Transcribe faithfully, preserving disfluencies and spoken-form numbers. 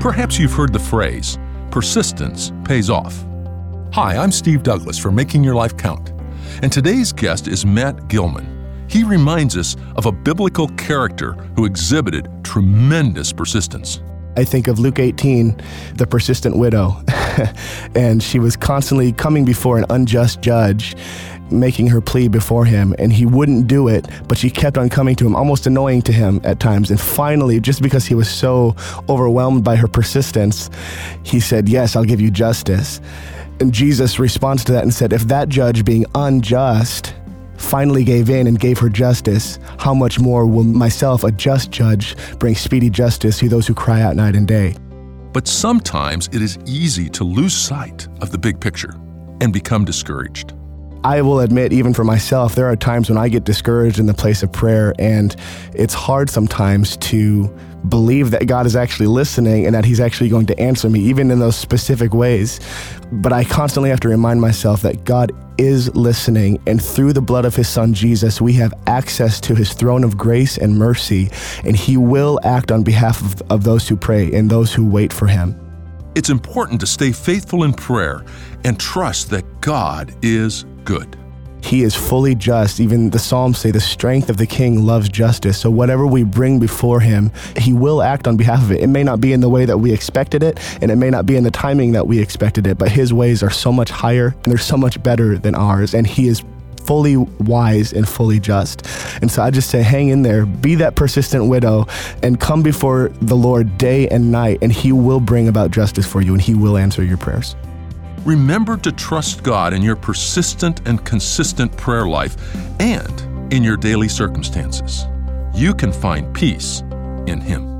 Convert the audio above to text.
Perhaps you've heard the phrase, persistence pays off. Hi, I'm Steve Douglas for Making Your Life Count, and today's guest is Matt Gilman. He reminds us of a biblical character who exhibited tremendous persistence. I think of Luke eighteen, the persistent widow, and she was constantly coming before an unjust judge, making her plea before him, and he wouldn't do it, but she kept on coming to him, almost annoying to him at times. And finally, just because he was so overwhelmed by her persistence, he said, "Yes, I'll give you justice." And Jesus responds to that and said, if that judge, being unjust, finally gave in and gave her justice, how much more will myself, a just judge, bring speedy justice to those who cry out night and day? But sometimes it is easy to lose sight of the big picture and become discouraged. I will admit, even for myself, there are times when I get discouraged in the place of prayer, and it's hard sometimes to believe that God is actually listening and that He's actually going to answer me, even in those specific ways. But I constantly have to remind myself that God is listening, and through the blood of His Son, Jesus, we have access to His throne of grace and mercy, and He will act on behalf of, of those who pray and those who wait for Him. It's important to stay faithful in prayer and trust that God is good. He is fully just. Even the Psalms say the strength of the King loves justice. So whatever we bring before Him, He will act on behalf of it. It may not be in the way that we expected it, and it may not be in the timing that we expected it, but His ways are so much higher and they're so much better than ours, and He is fully wise and fully just. And so I just say, hang in there, be that persistent widow, and come before the Lord day and night, and He will bring about justice for you, and He will answer your prayers. Remember to trust God in your persistent and consistent prayer life and in your daily circumstances. You can find peace in Him.